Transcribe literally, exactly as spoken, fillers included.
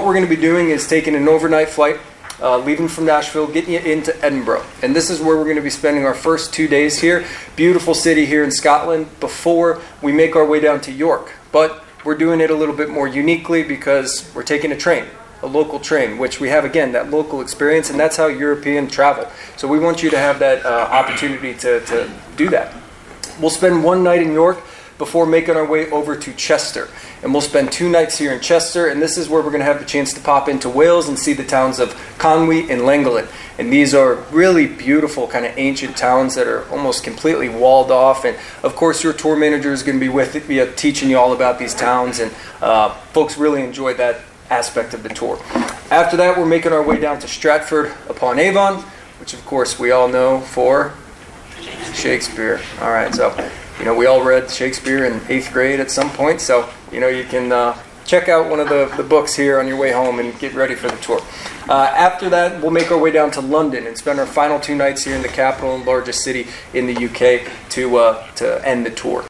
we're going to be doing is taking an overnight flight, uh, leaving from Nashville, getting you into Edinburgh. And this is where we're going to be spending our first two days here. Beautiful city here in Scotland before we make our way down to York. But we're doing it a little bit more uniquely because we're taking a train, a local train, which we have, again, that local experience, and that's how European travel. So we want you to have that uh, opportunity to, to do that. We'll spend one night in York before making our way over to Chester. And we'll spend two nights here in Chester, and this is where we're going to have the chance to pop into Wales and see the towns of Conwy and Llangollen. And these are really beautiful kind of ancient towns that are almost completely walled off. And of course your tour manager is going to be with you, teaching you all about these towns, and uh, folks really enjoy that aspect of the tour. After that, we're making our way down to Stratford upon Avon, which of course we all know for Shakespeare. All right, so you know we all read Shakespeare in eighth grade at some point, so you know you can uh, check out one of the, the books here on your way home and get ready for the tour. Uh, after that, we'll make our way down to London and spend our final two nights here in the capital and largest city in the U K to uh, to end the tour.